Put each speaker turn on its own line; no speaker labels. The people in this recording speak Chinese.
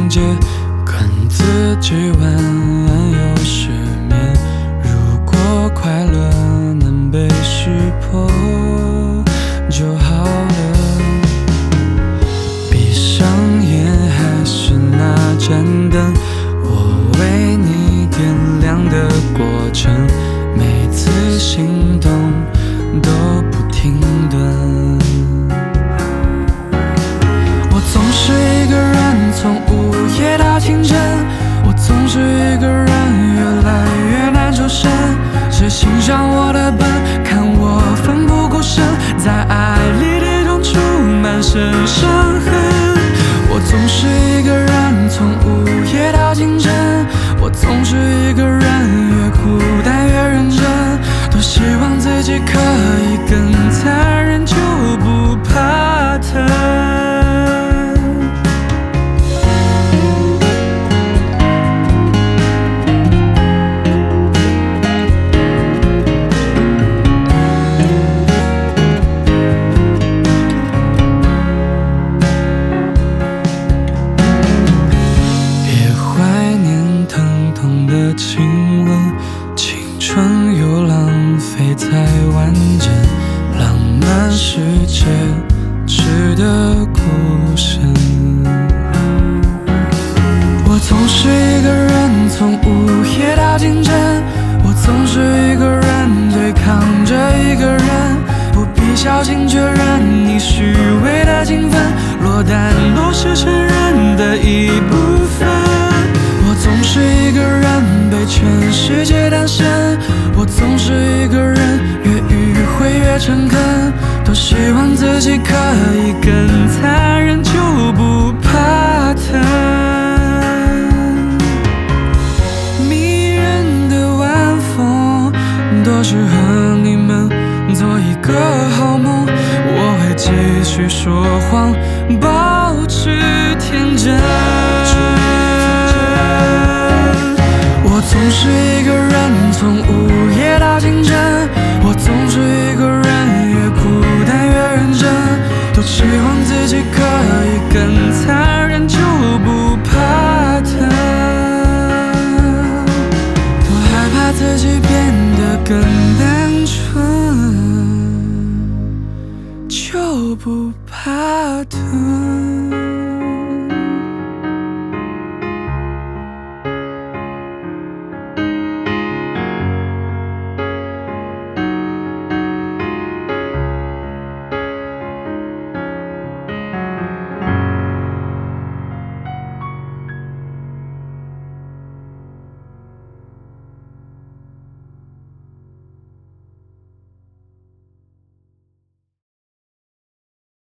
界，跟自己玩又失眠。如果快乐能被识破就好了。闭上眼还是那盏灯，我为你点亮的过程，每次心动都不停顿。我总是一个人，从午夜到清晨，我总是一个人，越来越难抽身。谁欣赏我的笨，看我奋不顾身，在爱里跌撞出满身伤痕。我总是一个人，从午夜到清晨，我总是一个人，越孤单越认真，多希望自己可以更残忍，就不怕疼。亲吻，青春又浪费在完整，浪漫是奢侈的孤身。我总是一个人，从午夜到清晨，我总是一个人，对抗着一个人，不必小心确认你虚伪的情分，落单都是承认的一部分。我总是一个人，被全世界单身，我总是一个人，越迂回越诚恳，多希望自己可以更残忍，就不怕疼。迷人的晚风，多适合你们做一个好梦，我会继续说谎，保持天真。我总是一个人，从午夜到清晨，我总是一个人，越孤单越认真，多希望自己可以更残忍，就不怕疼，多害怕自己变得更单纯，就不怕疼。